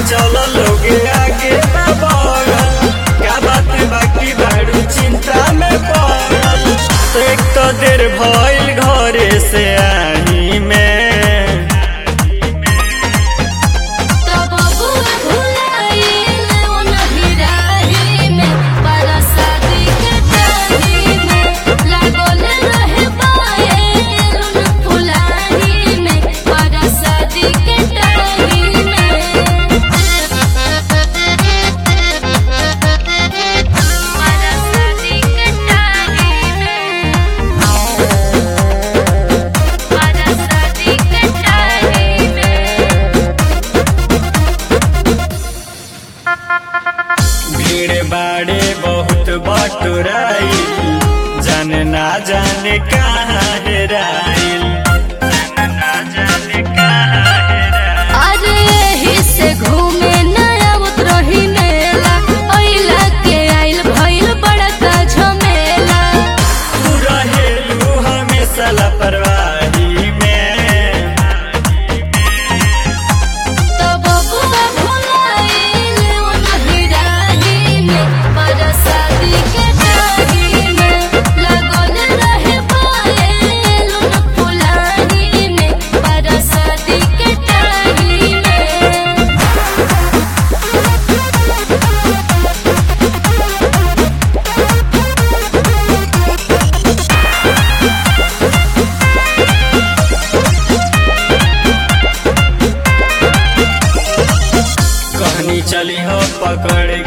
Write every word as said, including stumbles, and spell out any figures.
चलो लोगे आगे ना बढ़ल, क्या बात बाकी बाड़ू चिंता में पड़ल। तो एक तो देर भइल घरे से आही में, भीड़ बाड़े बहुत बटुराई, जाने ना जाने कहाँ हेराइल, जाने ना जाने कहाँ हेराइल। अरे यही से घूमे नया उतरही मेला, ओइला के आइल भइल बड़का झमेला। तू रहेलू हमेशा लापरवाही में, तो बबुआ भुलाइल ओनही राही में, बरसाती के डाही में, लगल रहे पायल उन फुलाही में, बरसाती के डाही में। कहनी चली हो पकड़